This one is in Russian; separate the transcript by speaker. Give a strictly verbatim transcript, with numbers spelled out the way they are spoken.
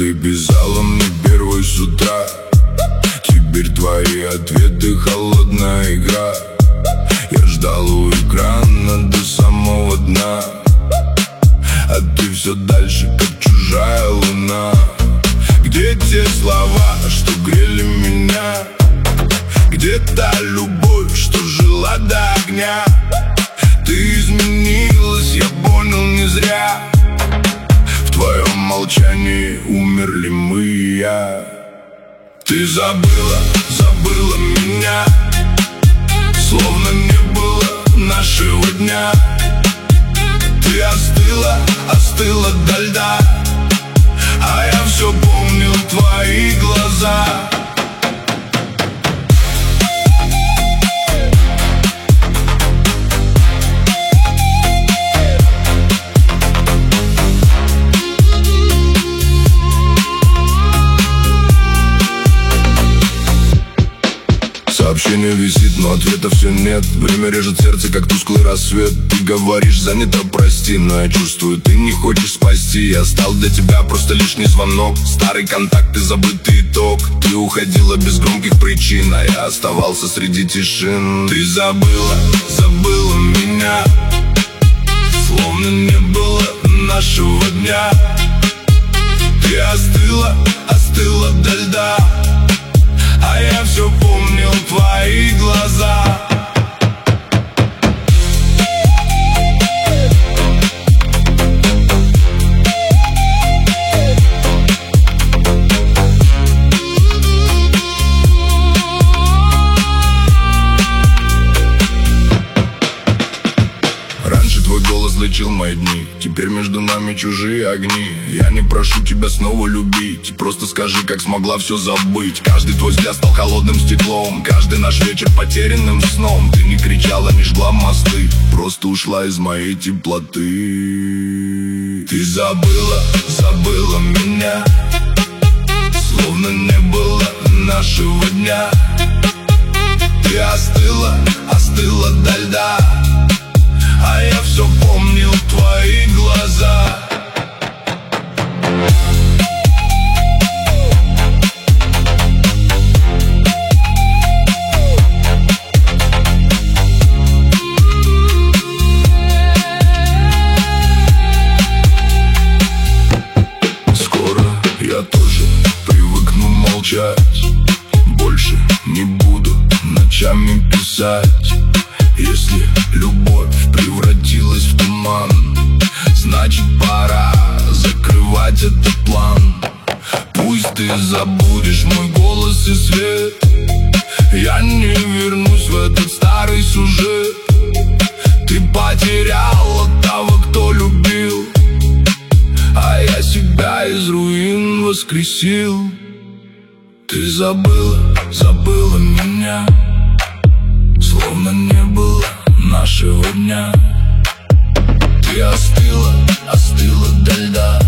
Speaker 1: ты писала мне первой с утра. Теперь твои ответы холодная игра. Я ждал у экрана до самого дна, а ты все дальше, как чужая луна. Где те слова, что грели меня? Где та любовь, что жила до огня? Ты изменилась, я понял не зря. В твоем молчании умерли мы и я. Ты забыла, забыла меня, словно не было нашего дня. Ты остыла, остыла до льда, а я все помнил твои глаза. Сообщение висит, но ответа все нет. Время режет сердце, как тусклый рассвет. Ты говоришь, занято, прости, но я чувствую, ты не хочешь спасти. Я стал для тебя просто лишний звонок, старый контакт и забытый итог. Ты уходила без громких причин, а я оставался среди тишин. Ты забыла, забыла меня, словно не было нашего дня. Ты остыла, остыла до льда, а я все помнил твои глаза. Раньше твой голос лечил мои дни, теперь между нами чужие огни. Я не прошу тебя снова любить, просто скажи, как смогла все забыть. Каждый твой взгляд стал холодным стеклом, каждый наш вечер потерянным сном. Ты не кричала, не жгла мосты, просто ушла из моей теплоты. Ты забыла, забыла меня, словно не было нашего дня. Ты остыла, остыла до льда, а я все помнил твои глаза. Скоро я тоже привыкну молчать, больше не буду ночами писать. Если любовь превратилась в туман, значит пора закрывать этот план. Пусть ты забудешь мой голос и свет, я не вернусь в этот старый сюжет. Ты потеряла того, кто любил, а я себя из руин воскресил. Ты забыла, забыла меня, словно не было нашего дня. Ты остыла, остыла до льда,